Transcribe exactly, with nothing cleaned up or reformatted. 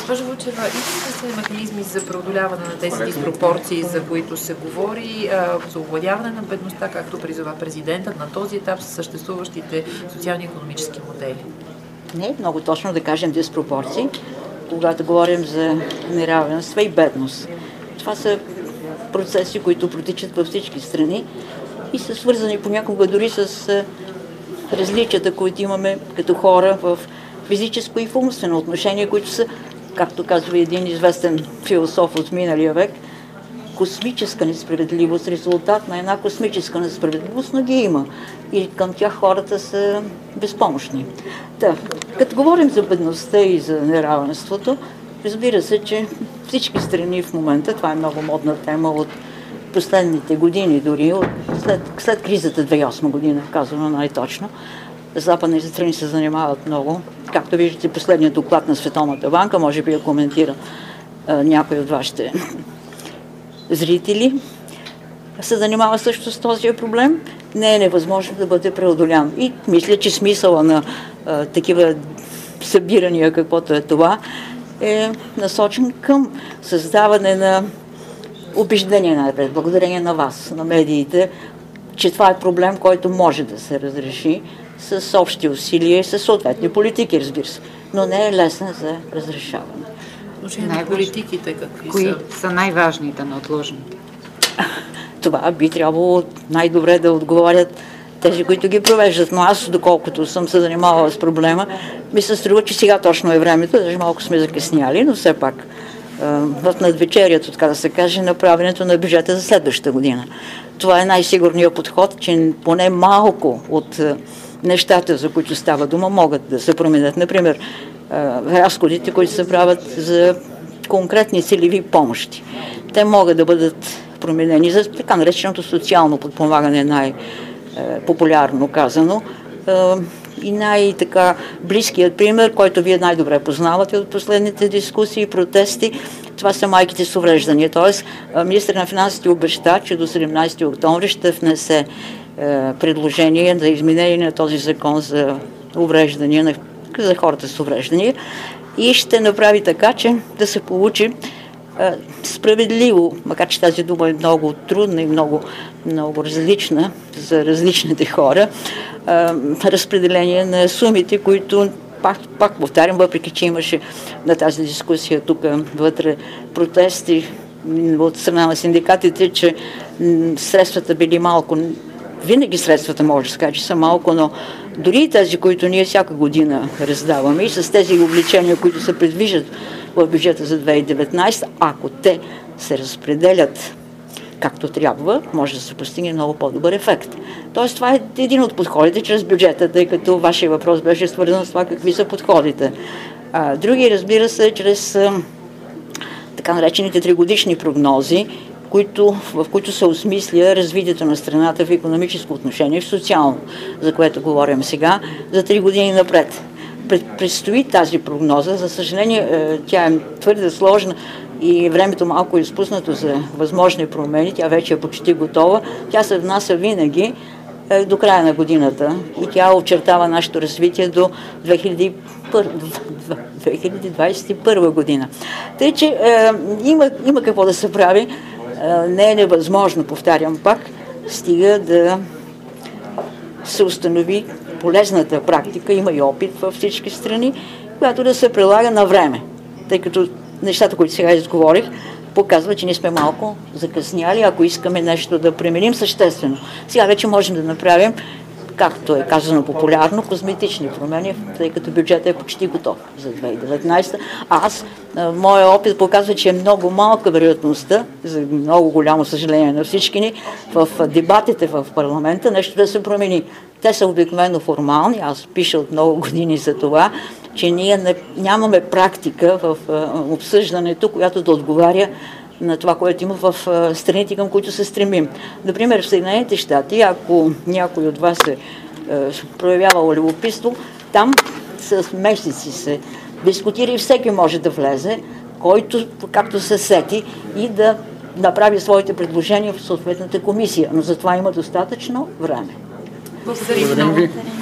Госпожо Вучева, има механизми за преодоляване на тези диспропорции, за които се говори, за овладяване на бедността, както призова президентът на този етап със съществуващите социално-икономически модели? Не, много точно да кажем диспропорции, когато говорим за неравенство и бедност. Това са процеси, които протичат във всички страни и са свързани понякога дори с различията, които имаме като хора в физическо и в умствено отношение, които са, както казва един известен философ от миналия век, космическа несправедливост, резултат на една космическа несправедливост, но ги има. И към тях хората са безпомощни. Да, като говорим за бедността и за неравенството, разбира се, че всички страни в момента, това е много модна тема от последните години дори, от след, след кризата две хиляди и осма година, казано най-точно, западните страни се занимават много. Както виждате, последният доклад на Световната банка, може би я коментира а, някой от вашите зрители, се занимава също с този проблем. Не е невъзможно да бъде преодолян. И мисля, че смисъла на а, такива събирания, каквото е това, е насочен към създаване на убеждение най-пред, благодарение на вас, на медиите, че това е проблем, който може да се разреши с общи усилия и с съответни политики, разбира се, но не е лесен за разрешаване. Отношение на политиките какви Кои са? са най-важните, неотложните? Това би трябвало най-добре да отговорят тези, които ги провеждат, но аз, доколкото съм се занимавала с проблема, ми се струва, че сега точно е времето, даже малко сме закъсняли, но все пак в надвечерието, така да се каже, направенето на бюджета за следващата година. Това е най-сигурният подход, че поне малко от нещата, за които става дума, могат да се променят. Например, разходите, които се правят за конкретни целеви помощи. Те могат да бъдат променени за така нареченото социално подпомагане, най-популярно казано. И най-така близкият пример, който вие най-добре познавате от последните дискусии и протести, това са майките с увреждания. Тоест, министър на финансите обеща, че до седемнадесети октомври ще внесе е, предложение за изменение на този закон за увреждания, за хората с увреждания и ще направи така, че да се получи е, справедливо, макар че тази дума е много трудна и много, много различна за различните хора, разпределение на сумите, които, пак, пак повтарям, въпреки че имаше на тази дискусия тук вътре протести от страна на синдикатите, че средствата били малко, винаги средствата може да се каже, че са малко, но дори и тези, които ние всяка година раздаваме и с тези обличения, които се предвиждат в бюджета за две хиляди и деветнадесета, ако те се разпределят както трябва, може да се постигне много по-добър ефект. Тоест, това е един от подходите чрез бюджета, тъй като вашия въпрос беше свързан с това какви са подходите. А, други, разбира се, чрез а, така наречените тригодишни прогнози, които, в които се осмисля развитието на страната в икономическо отношение и в социално, за което говорим сега, за три години напред. Пред, предстои тази прогноза, за съжаление, тя е твърде сложна, и времето малко е изпуснато за възможни промени, тя вече е почти готова. Тя се внася винаги е, до края на годината и тя очертава нашето развитие до две хиляди двадесет и първа година. Тъй, че е, има, има какво да се прави. Е, не е невъзможно, повтарям пак, стига да се установи полезната практика, има и опит във всички страни, която да се прилага на време, тъй като нещата, които сега изговорих, показва, че ние сме малко закъсняли, ако искаме нещо да пременим съществено. Сега вече можем да направим, както е казано популярно, козметични промени, тъй като бюджетът е почти готов за две хиляди и деветнадесета. Аз, моят опит показва, че е много малка вероятността, за много голямо съжаление на всички ни, в дебатите в парламента нещо да се промени. Те са обикновено формални, аз пиша от много години за това, че ние не, нямаме практика в а, обсъждането, която да отговаря на това, което има в а, страните, към които се стремим. Например, в Съединените щати, ако някой от вас е а, проявявал любопитство, там с месеци се дискутира и всеки може да влезе, който, както се сети, и да направи своите предложения в съответната комисия. Но за това има достатъчно време. Благодаря.